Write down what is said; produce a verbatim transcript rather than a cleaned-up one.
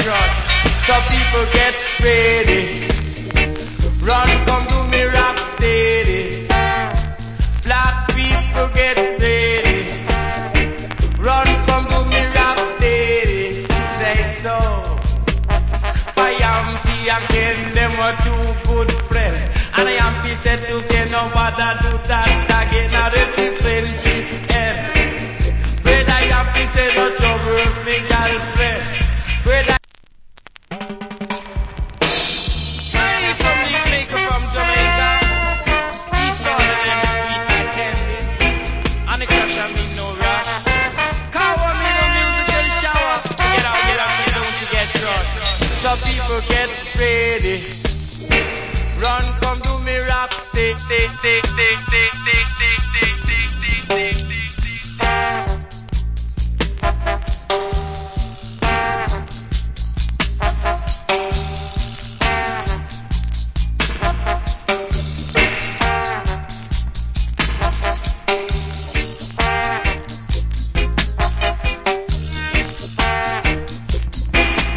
trust. So people get ready. Run, come to me, rock steady. Black people get ready. Run, come to me, rock steady. Say so. I am the again, them were two good friends. And I am the said to get no bother do that again. Now this is friendship end. But I am the said no trouble, me girlfriend. But I Hey, from the Jamaica, from Jamaica. East Order, them is sweet like candy. And the crush and me no rush. Cover me no musical shower. Get out, get out, me don't you get crushed. So people get ready. Run, come to me, rock, stay, stay, stay.